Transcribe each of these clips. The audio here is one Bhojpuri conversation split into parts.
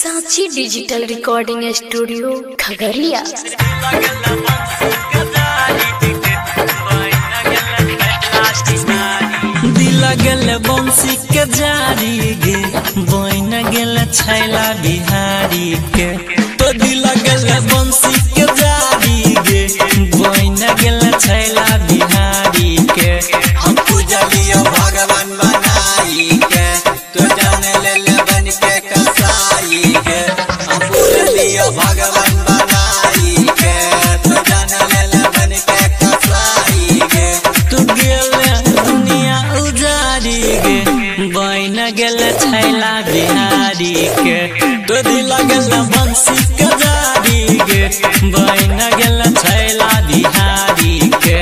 सांची डिजिटल रिकॉर्डिंग स्टूडियो खगड़िया। दिला गेल बंसी के जारी गे बन गेल छैला बिहारी के तो दिला गेल बंसी के जारी गे बन गेल छैला बिहारी के हम पूजा लियो भगवान बनाई के तो जाने ले बन के कसाई के हम पूजा लियो भगवान बनाई के तो जाने ले बन के कसाई के तू गेल दुनिया उजारी गे बन गेल छैला बिहारी के तो दिला गेल बंसी के जारी गे बन गेल छैला बिहारी के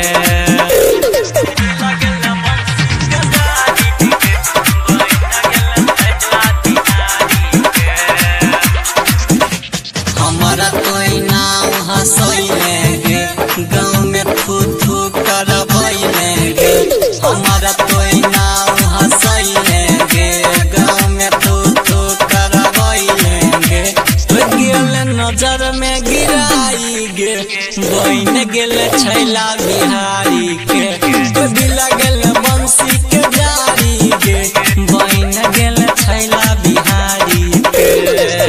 हमारा कोई नाम हंसोइले गे गाँव में थू थू करबोइले गे हमारा कोई नाम हंसोइले गे गाँव में थू थू करबोइले गे तो गेल नजर में गिराई गे बन गेल छैला बिहारी के तो दिला गेल बंसी के जारी गे बन गेल छैला बिहारी के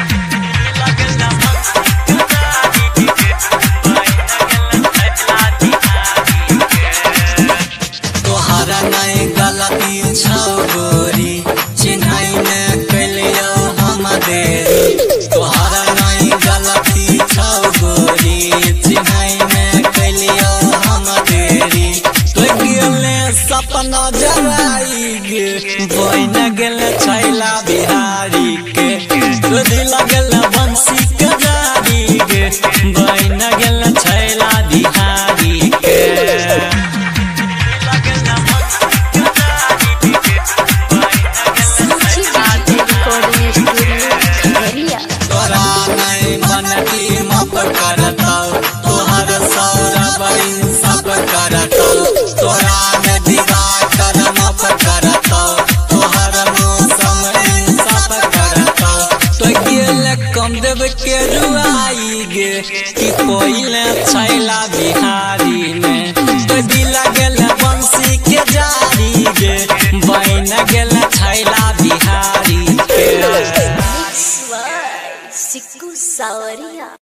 तोहरा नहीं गलती छौ गोरी चिन्हई में कैलियो हम देरी तोहरा नहीं गलती छौ गोरी चिन्हई में कैलियो हम देरी तो गेले सपना जराई गे बन गेल छैला बिहारी के तो दिला